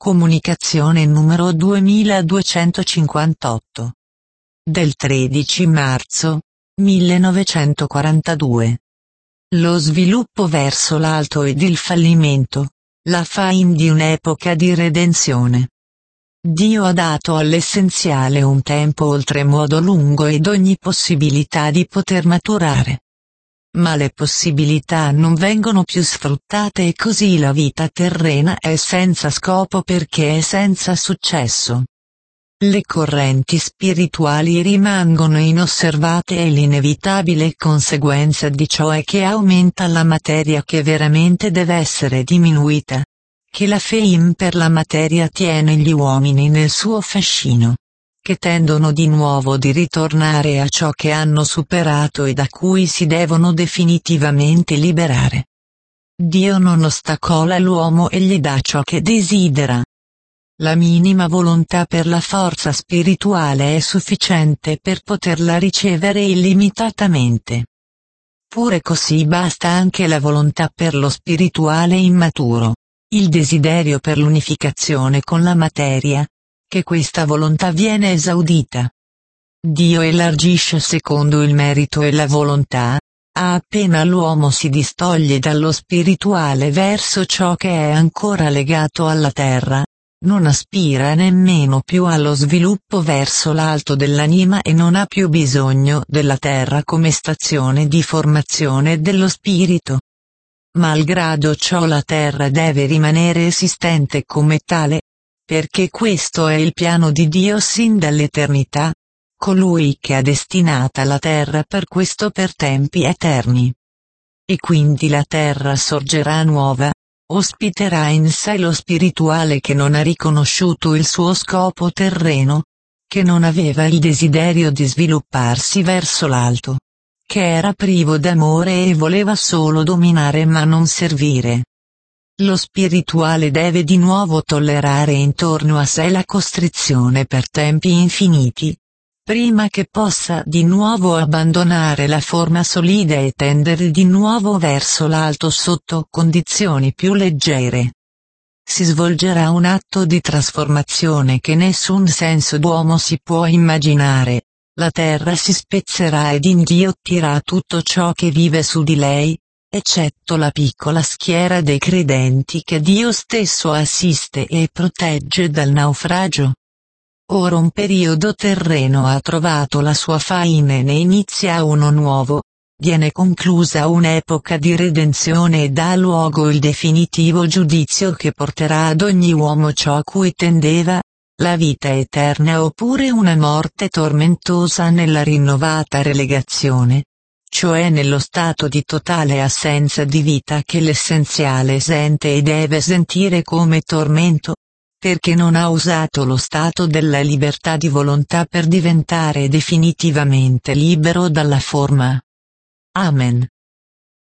Comunicazione numero 2258. Del 13 marzo 1942. Lo sviluppo verso l'alto ed il fallimento, la fine di un'epoca di redenzione. Dio ha dato all'essenziale un tempo oltremodo lungo ed ogni possibilità di poter maturare. Ma le possibilità non vengono più sfruttate e così la vita terrena è senza scopo perché è senza successo. Le correnti spirituali rimangono inosservate e l'inevitabile conseguenza di ciò è che aumenta la materia che veramente deve essere diminuita. Che la fame per la materia tiene gli uomini nel suo fascino. Che tendono di nuovo di ritornare a ciò che hanno superato e da cui si devono definitivamente liberare. Dio non ostacola l'uomo e gli dà ciò che desidera. La minima volontà per la forza spirituale è sufficiente per poterla ricevere illimitatamente. Pure così basta anche la volontà per lo spirituale immaturo, il desiderio per l'unificazione con la materia, che questa volontà viene esaudita. Dio elargisce secondo il merito e la volontà, appena l'uomo si distoglie dallo spirituale verso ciò che è ancora legato alla terra, non aspira nemmeno più allo sviluppo verso l'alto dell'anima e non ha più bisogno della terra come stazione di formazione dello spirito. Malgrado ciò la terra deve rimanere esistente come tale, perché questo è il piano di Dio sin dall'eternità, colui che ha destinata la terra per questo per tempi eterni. E quindi la terra sorgerà nuova, ospiterà in sé lo spirituale che non ha riconosciuto il suo scopo terreno, che non aveva il desiderio di svilupparsi verso l'alto, che era privo d'amore e voleva solo dominare ma non servire. Lo spirituale deve di nuovo tollerare intorno a sé la costrizione per tempi infiniti, prima che possa di nuovo abbandonare la forma solida e tendere di nuovo verso l'alto sotto condizioni più leggere. Si svolgerà un atto di trasformazione che nessun senso d'uomo si può immaginare, la terra si spezzerà ed inghiottirà tutto ciò che vive su di lei, eccetto la piccola schiera dei credenti che Dio stesso assiste e protegge dal naufragio. Ora un periodo terreno ha trovato la sua fine e ne inizia uno nuovo, viene conclusa un'epoca di redenzione e dà luogo il definitivo giudizio che porterà ad ogni uomo ciò a cui tendeva, la vita eterna oppure una morte tormentosa nella rinnovata relegazione, cioè nello stato di totale assenza di vita che l'essenziale sente e deve sentire come tormento, perché non ha usato lo stato della libertà di volontà per diventare definitivamente libero dalla forma. Amen.